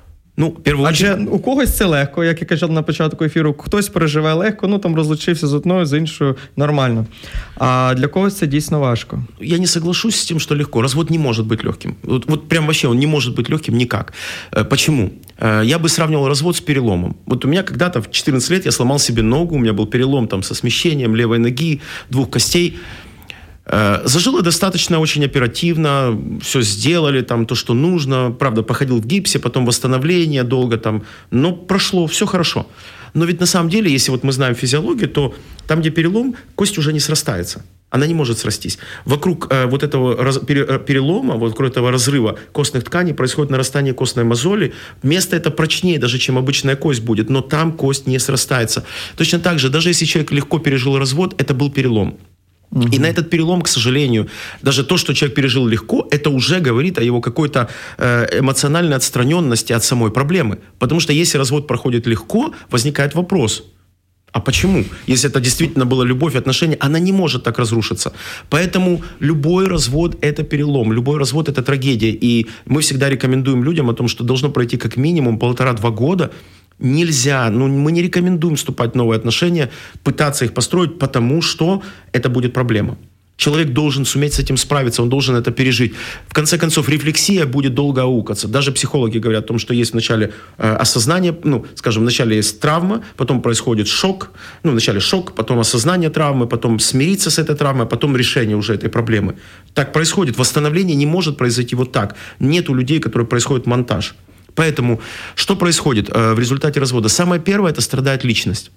Адже у когось це легко, як я казав на початку ефіру, хтось переживає легко, там розлучився з одною, з іншою, нормально. А для когось це дійсно важко. Я не соглашусь с тем, что легко. Развод не может быть легким. Вот прям вообще он не может быть легким никак. Почему? Я бы сравнивал развод с переломом. Вот у меня когда-то в 14 лет я сломал себе ногу, у меня был перелом там со смещением левой ноги, 2 костей. Зажило достаточно очень оперативно, все сделали, там то, что нужно. Правда, походил в гипсе, потом восстановление долго там. Но прошло, все хорошо. Но ведь на самом деле, если вот мы знаем физиологию, то там, где перелом, кость уже не срастается. Она не может срастись. Вокруг вот этого перелома, вокруг этого разрыва костных тканей происходит нарастание костной мозоли. Место это прочнее даже, чем обычная кость будет, но там кость не срастается. Точно так же, даже если человек легко пережил развод, это был перелом. И на этот перелом, к сожалению, даже то, что человек пережил легко, это уже говорит о его какой-то эмоциональной отстраненности от самой проблемы. Потому что если развод проходит легко, возникает вопрос, а почему? Если это действительно была любовь, отношения, она не может так разрушиться. Поэтому любой развод – это перелом, любой развод – это трагедия. И мы всегда рекомендуем людям о том, что должно пройти как минимум 1,5-2 года. Нельзя, мы не рекомендуем вступать в новые отношения, пытаться их построить, потому что это будет проблема. Человек должен суметь с этим справиться, он должен это пережить. В конце концов, рефлексия будет долго аукаться. Даже психологи говорят о том, что есть вначале осознание, вначале есть травма, потом происходит шок, вначале шок, потом осознание травмы, потом смириться с этой травмой, а потом решение уже этой проблемы. Так происходит. Восстановление не может произойти вот так. Нет у людей, которые происходит монтаж. Поэтому что происходит в результате развода? Самое первое – это страдает личность.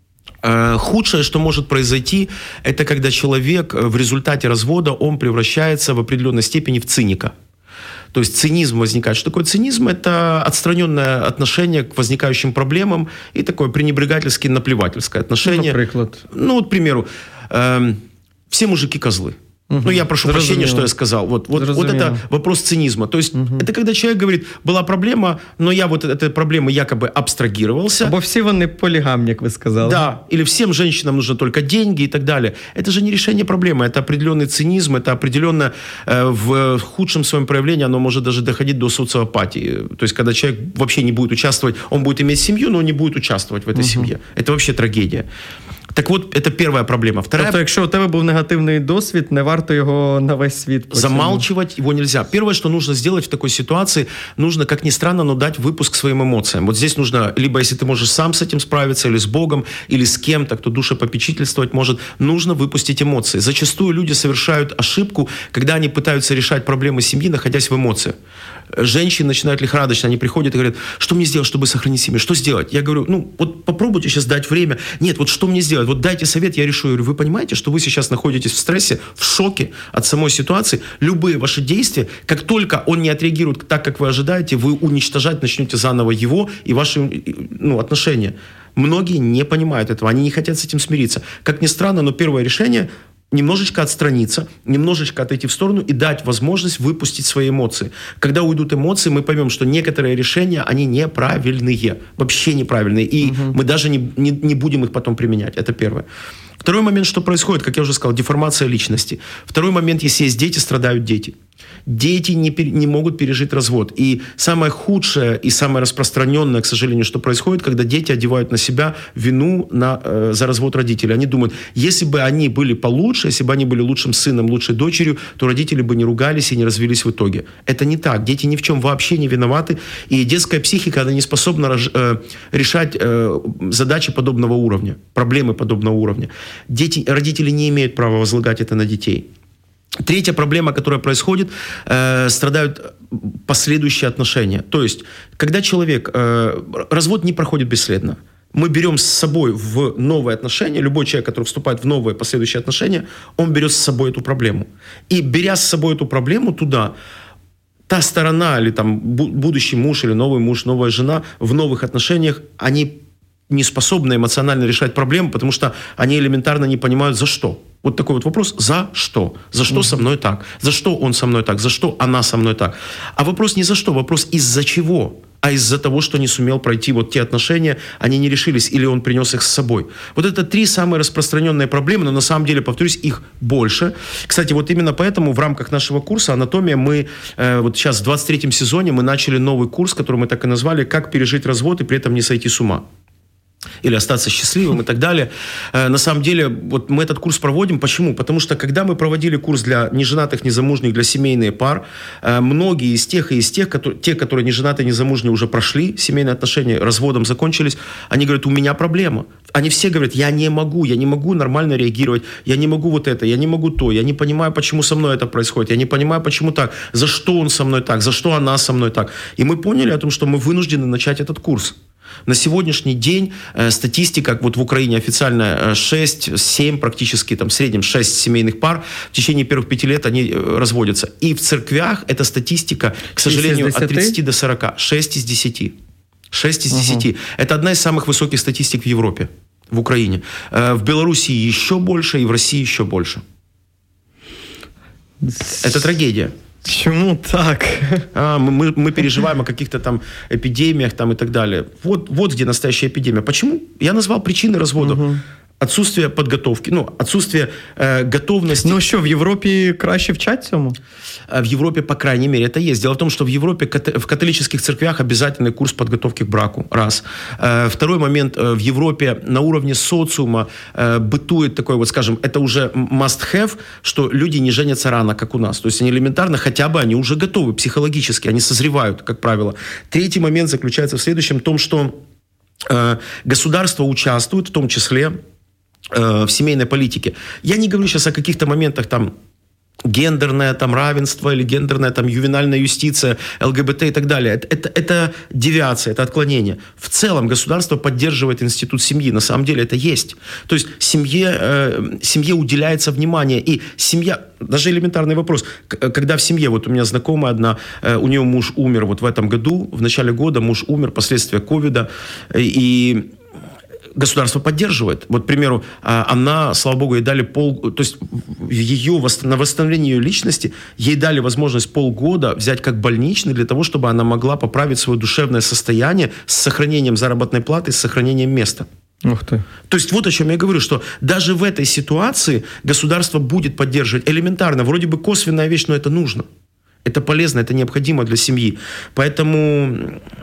Худшее, что может произойти, это когда человек в результате развода, он превращается в определенной степени в циника. То есть цинизм возникает. Что такое цинизм? Это отстраненное отношение к возникающим проблемам и такое пренебрегательское, наплевательское отношение. Например? К примеру, все мужики козлы. Я прошу прощения, что я сказал. Вот это вопрос цинизма. То есть это когда человек говорит, была проблема, но я вот этой проблемы якобы абстрагировался. Або всі вони полігамні, як ви сказали. Да, или всем женщинам нужно только деньги и так далее. Это же не решение проблемы, это определенный цинизм, это определенно в худшем своем проявлении оно может даже доходить до социопатии. То есть когда человек вообще не будет участвовать, он будет иметь семью, но он не будет участвовать в этой семье. Это вообще трагедия. Так вот, это первая проблема. Вторая... Тобто, якщо у тебе був негативний досвід, не варто його на весь світ. Замалчивать его нельзя. Первое, что нужно сделать в такой ситуации, нужно, как ни странно, но дать выпуск своим эмоциям. Вот здесь нужно, либо если ты можешь сам с этим справиться, или с Богом, или с кем-то, кто душепопечительствовать может, нужно выпустить эмоции. Зачастую люди совершают ошибку, когда они пытаются решать проблемы семьи, находясь в эмоциях. Женщины начинают лихорадочно, они приходят и говорят, что мне сделать, чтобы сохранить семью, что сделать? Я говорю, вот попробуйте сейчас дать время. Нет, вот что мне сделать? Вот дайте совет, я решу. Я говорю, вы понимаете, что вы сейчас находитесь в стрессе, в шоке от самой ситуации? Любые ваши действия, как только он не отреагирует так, как вы ожидаете, вы уничтожать начнете заново его и ваши отношения. Многие не понимают этого, они не хотят с этим смириться. Как ни странно, но первое решение – немножечко отстраниться, немножечко отойти в сторону и дать возможность выпустить свои эмоции. Когда уйдут эмоции, мы поймем, что некоторые решения, они неправильные, вообще неправильные, и мы даже не будем их потом применять. Это первое. Второй момент, что происходит, как я уже сказал, деформация личности. Второй момент, если есть дети, страдают дети. Дети не могут пережить развод. И самое худшее и самое распространенное, к сожалению, что происходит, когда дети одевают на себя вину за развод родителей. Они думают, если бы они были получше, если бы они были лучшим сыном, лучшей дочерью, то родители бы не ругались и не развелись в итоге. Это не так. Дети ни в чем вообще не виноваты. И детская психика, она не способна решать задачи подобного уровня, проблемы подобного уровня. Родители не имеют права возлагать это на детей. Третья проблема, которая происходит, страдают последующие отношения. То есть, когда развод не проходит бесследно. Мы берем с собой в новые отношения, любой человек, который вступает в новые последующие отношения, он берет с собой эту проблему. И беря с собой эту проблему туда, та сторона, или там будущий муж, или новый муж, новая жена в новых отношениях, они не способны эмоционально решать проблемы, потому что они элементарно не понимают, за что. Вот такой вот вопрос, за что? За что со мной так? За что он со мной так? За что она со мной так? А вопрос не за что, вопрос из-за чего? А из-за того, что не сумел пройти вот те отношения, они не решились, или он принес их с собой. Вот это 3 самые распространенные проблемы, но на самом деле, повторюсь, их больше. Кстати, вот именно поэтому в рамках нашего курса «Анатомия» мы вот сейчас в 23-м сезоне мы начали новый курс, который мы так и назвали «Как пережить развод и при этом не сойти с ума». Или остаться счастливым и так далее. На самом деле, вот мы этот курс проводим. Почему? Потому что, когда мы проводили курс для неженатых, незамужних, для семейных пар, многие из тех, которые неженатые, незамужние уже прошли семейные отношения, разводом закончились, они говорят, у меня проблема. Они все говорят, я не могу нормально реагировать, я не могу вот это, я не могу то, я не понимаю, почему со мной это происходит, я не понимаю, почему так, за что он со мной так, за что она со мной так. И мы поняли о том, что мы вынуждены начать этот курс. На сегодняшний день статистика, вот в Украине официально 6-7, практически там в среднем 6 семейных пар в течение первых 5 лет они разводятся. И в церквях эта статистика, к сожалению, от 30 до 40. 6 из 10. 6 из 10. Это одна из самых высоких статистик в Европе, в Украине. В Белоруссии еще больше и в России еще больше. Это трагедия. Почему так? Мы переживаем о каких-то там эпидемиях там, и так далее. Вот где настоящая эпидемия. Почему? Я назвал причины разводов. Отсутствие подготовки, отсутствие готовности. Ну що, в Європі краще вчать цьому? В Европе, по крайней мере, это есть. Дело в том, что в Европе в католических церквях обязательный курс подготовки к браку. Раз. Второй момент. В Европе на уровне социума бытует такой, вот скажем, это уже must-have, что люди не женятся рано, как у нас. То есть они элементарно, хотя бы они уже готовы психологически, они созревают, как правило. Третий момент заключается в следующем, в том, что государство участвует, в том числе в семейной политике. Я не говорю сейчас о каких-то моментах там гендерное там равенство или гендерная там ювенальная юстиция, ЛГБТ и так далее. Это девиация, это отклонение. В целом государство поддерживает институт семьи. На самом деле это есть. То есть семье уделяется внимание. И семья, даже элементарный вопрос, когда в семье, вот у меня знакомая одна, у нее муж умер вот в этом году, в начале года муж умер, последствия ковида, и государство поддерживает. Вот, к примеру, она, слава богу, ей дали то есть на восстановление ее личности ей дали возможность полгода взять как больничный для того, чтобы она могла поправить свое душевное состояние с сохранением заработной платы, с сохранением места. Ух ты. То есть вот о чем я говорю, что даже в этой ситуации государство будет поддерживать элементарно, вроде бы косвенная вещь, но это нужно. Это полезно, это необходимо для семьи. Поэтому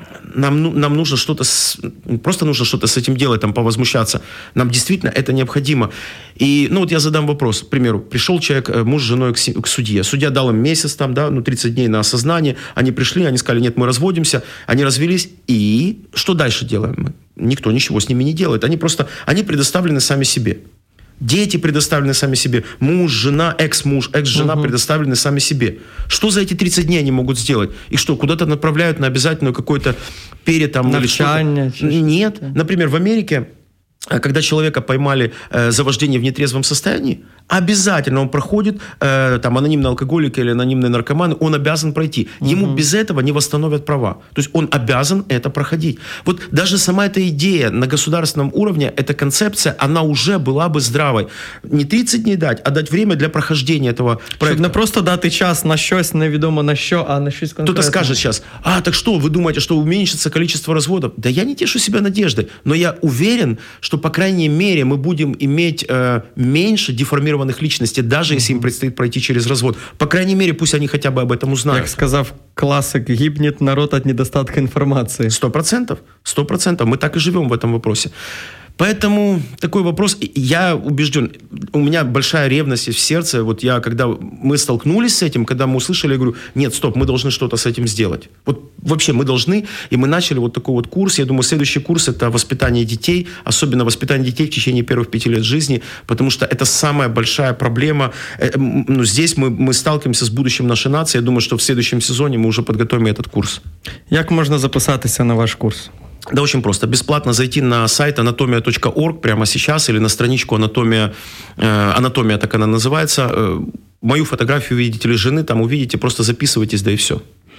нам нужно просто нужно что-то с этим делать, там, повозмущаться. Нам действительно это необходимо. И, вот я задам вопрос. К примеру, пришел человек, муж с женой к судье. Судья дал им месяц, 30 дней на осознание. Они пришли, они сказали, нет, мы разводимся. Они развелись. И что дальше делаем мы? Никто ничего с ними не делает. Они предоставлены сами себе. Дети предоставлены сами себе. Муж, жена, экс-муж, экс-жена предоставлены сами себе. Что за эти 30 дней они могут сделать? И что, куда-то направляют на обязательную какое-то навчание? Нет. Например, в Америке, когда человека поймали за вождение в нетрезвом состоянии, обязательно он проходит, анонимный алкоголик или анонимный наркоман, он обязан пройти. Ему без этого не восстановят права. То есть он обязан это проходить. Вот даже сама эта идея на государственном уровне, эта концепция, она уже была бы здравой. Не 30 дней дать, а дать время для прохождения этого проекта. Щоб не просто дати час на щось, невідомо на що, а на щось конкретне. Кто-то скажет сейчас, так что, вы думаете, что уменьшится количество разводов? Да я не тешу себя надеждой, но я уверен, что, по крайней мере, мы будем иметь меньше деформированных личностей, даже если им предстоит пройти через развод. По крайней мере, пусть они хотя бы об этом узнают. Как сказав классик, гибнет народ от недостатка информации. 100%. Мы так и живем в этом вопросе. Поэтому такой вопрос, я убежден, у меня большая ревность в сердце, когда мы столкнулись с этим, когда мы услышали, я говорю, нет, стоп, мы должны что-то с этим сделать. Вообще мы должны, и мы начали такой курс, я думаю, следующий курс это воспитание детей, особенно воспитание детей в течение первых 5 лет жизни, потому что это самая большая проблема, здесь мы сталкиваемся с будущим нашей нации, я думаю, что в следующем сезоне мы уже подготовим этот курс. Як можна записатися на ваш курс? Да, очень просто. Бесплатно зайти на сайт anatomia.org прямо сейчас или на страничку «Анатомия», так она называется. Мою фотографию увидите или жены, там увидите, просто записывайтесь, да и все.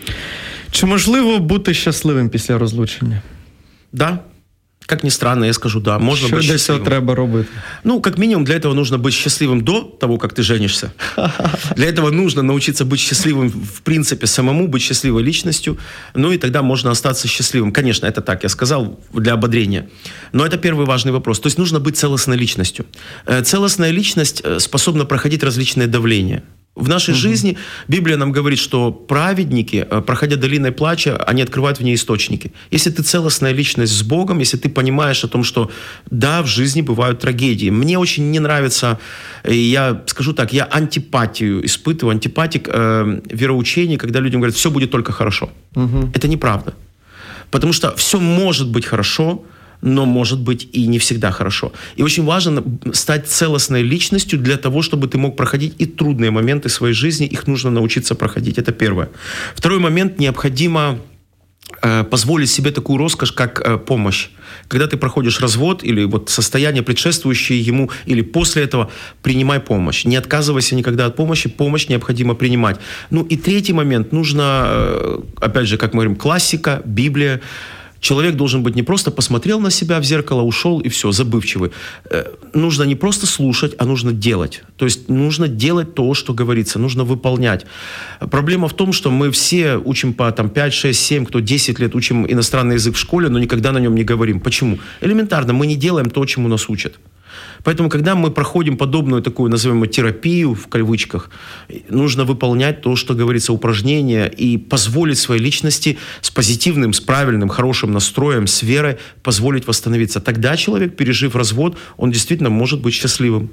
Чи можливо бути щасливим після розлучення? Да. Как ни странно, я скажу, да, можно быть счастливым. Что для цього треба робити? Как минимум, для этого нужно быть счастливым до того, как ты женишься. Для этого нужно научиться быть счастливым, в принципе, самому, быть счастливой личностью. И тогда можно остаться счастливым. Конечно, это так, я сказал, для ободрения. Но это первый важный вопрос. То есть нужно быть целостной личностью. Целостная личность способна проходить различные давления. В нашей жизни Библия нам говорит, что праведники, проходя долиной плача, они открывают в ней источники. Если ты целостная личность с Богом, если ты понимаешь о том, что да, в жизни бывают трагедии. Мне очень не нравится, я скажу так, я антипатию испытываю, антипатик вероучений, когда людям говорят, все будет только хорошо. Это неправда. Потому что все может быть хорошо, но может быть и не всегда хорошо. И очень важно стать целостной личностью для того, чтобы ты мог проходить и трудные моменты своей жизни, их нужно научиться проходить. Это первое. Второй момент, необходимо позволить себе такую роскошь, как помощь. Когда ты проходишь развод или состояние, предшествующее ему, или после этого, принимай помощь. Не отказывайся никогда от помощи, помощь необходимо принимать. И третий момент, нужно, опять же, как мы говорим, классика, Библия. Человек должен быть не просто посмотрел на себя в зеркало, ушел и все, забывчивый. Нужно не просто слушать, а нужно делать. То есть нужно делать то, что говорится, нужно выполнять. Проблема в том, что мы все учим по 5, 6, 7, кто 10 лет учим иностранный язык в школе, но никогда на нем не говорим. Почему? Элементарно, мы не делаем то, чему нас учат. Поэтому, когда мы проходим подобную такую, назовем терапию, в кавычках, нужно выполнять то, что говорится, упражнения, и позволить своей личности с позитивным, с правильным, хорошим настроем, с верой позволить восстановиться. Тогда человек, пережив развод, он действительно может быть счастливым.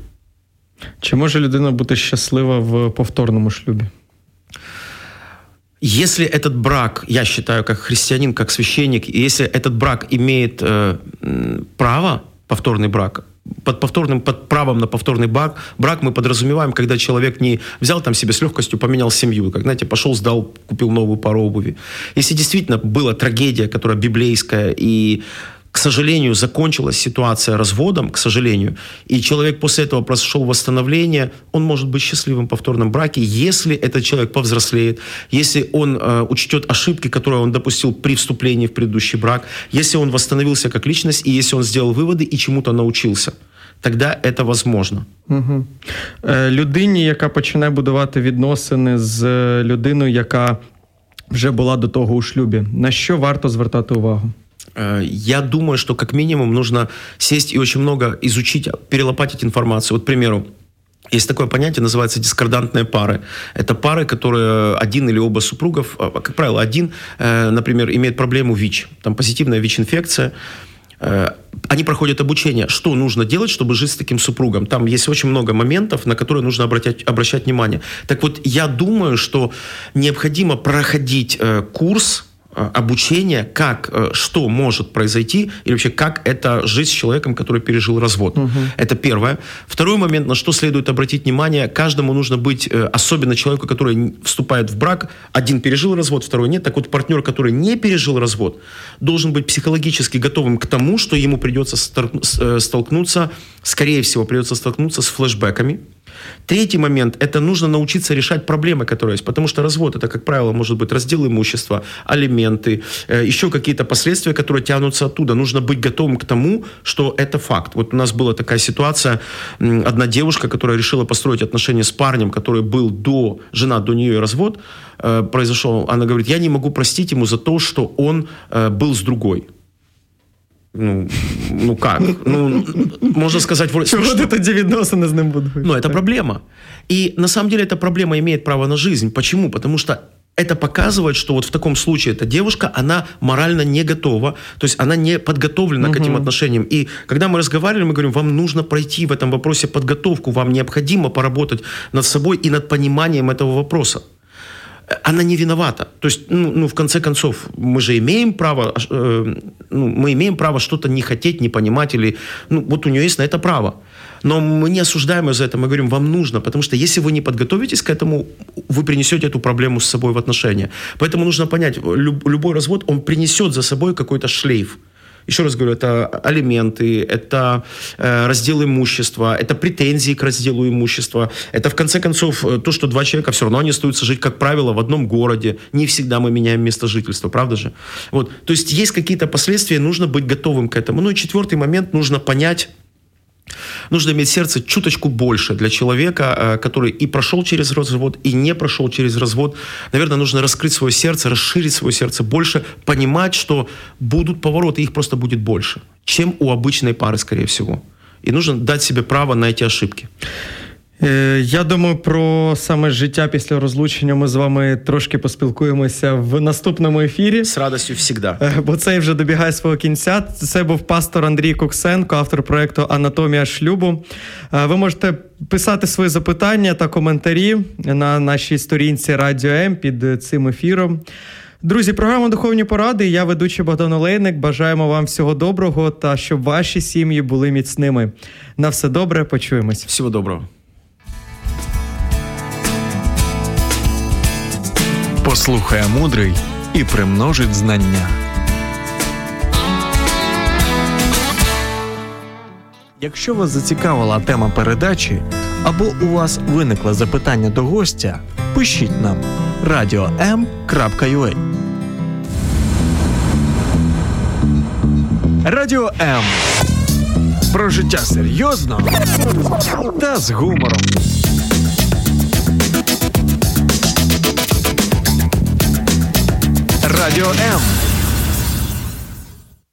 Чи може людина бути щаслива в повторному шлюбі? Если этот брак, я считаю, как христианин, как священник, если этот брак имеет право, повторный брак, под правом на повторный брак мы подразумеваем, когда человек не взял себе с легкостью, поменял семью, как, знаете, пошел, сдал, купил новую пару обуви. Если действительно была трагедия, которая библейская, и, к сожалению, закончилась ситуация разводом, к сожалению, и человек после этого прошел восстановление, он может быть счастливым в повторном браке, если этот человек повзрослеет, если он учтет ошибки, которые он допустил при вступлении в предыдущий брак, если он восстановился как личность, и если он сделал выводы и чему-то научился. Тогда это возможно. Угу. Людині, яка починає будувати відносини з людиною, яка вже була до того у шлюбі, на що варто звертати увагу? Я думаю, что как минимум нужно сесть и очень много изучить, перелопатить информацию. К примеру, Есть такое понятие, называется дискордантные пары. Это пары, которые один или оба супругов, как правило, один, например, имеет проблему ВИЧ, там позитивная ВИЧ-инфекция. Они проходят обучение, что нужно делать, чтобы жить с таким супругом. Там есть очень много моментов, на которые нужно обращать внимание. Так вот, я думаю, что необходимо проходить курс обучение, что может произойти, или вообще как это жить с человеком, который пережил развод. Это первое. Второй момент, на что следует обратить внимание, каждому нужно быть, особенно человеку, который вступает в брак, один пережил развод, второй нет. Так вот, партнер, который не пережил развод, должен быть психологически готовым к тому, что ему придется столкнуться, скорее всего, придется столкнуться с флешбэками. Третий момент – это нужно научиться решать проблемы, которые есть. Потому что развод – это, как правило, может быть раздел имущества, алименты, еще какие-то последствия, которые тянутся оттуда. Нужно быть готовым к тому, что это факт. Вот у нас была такая ситуация. Одна девушка, которая решила построить отношения с парнем, который был женат до нее, и развод произошел. Она говорит, я не могу простить ему за то, что он был с другой. Как? Можно сказать... Чего ти тоді відносини з ним будуєш? Это проблема. И на самом деле эта проблема имеет право на жизнь. Почему? Потому что это показывает, что вот в таком случае эта девушка, она морально не готова, то есть она не подготовлена к этим отношениям. И когда мы разговаривали, мы говорим, вам нужно пройти в этом вопросе подготовку, вам необходимо поработать над собой и над пониманием этого вопроса. Она не виновата. То есть, в конце концов, мы же имеем право что-то не хотеть, не понимать, или, вот у нее есть на это право. Но мы не осуждаем ее за это, мы говорим, вам нужно, потому что если вы не подготовитесь к этому, вы принесете эту проблему с собой в отношения. Поэтому нужно понять, любой развод, он принесет за собой какой-то шлейф. Еще раз говорю, это алименты, это раздел имущества, это претензии к разделу имущества. Это, в конце концов, то, что два человека все равно они остаются жить, как правило, в одном городе. Не всегда мы меняем место жительства, правда же? Вот. То есть есть какие-то последствия, нужно быть готовым к этому. И четвертый момент, нужно понять, нужно иметь сердце чуточку больше для человека, который и прошел через развод, и не прошел через развод. Наверное, нужно раскрыть свое сердце, расширить свое сердце больше, понимать, что будут повороты, их просто будет больше, чем у обычной пары, скорее всего. И нужно дать себе право на эти ошибки. Я думаю, про саме життя після розлучення ми з вами трошки поспілкуємося в наступному ефірі. З радістю всегда. Бо цей вже добігає свого кінця. Це був пастор Андрій Куксенко, автор проєкту «Анатомія шлюбу». Ви можете писати свої запитання та коментарі на нашій сторінці Радіо М під цим ефіром. Друзі, програма «Духовні поради». Я ведучий Богдан Олейник. Бажаємо вам всього доброго та щоб ваші сім'ї були міцними. На все добре, почуємось. Всього доброго. Послухає мудрий і примножить знання. Якщо вас зацікавила тема передачі або у вас виникло запитання до гостя, пишіть нам radio.m.ua. Радіо М. Про життя серйозно та з гумором. Радіо М.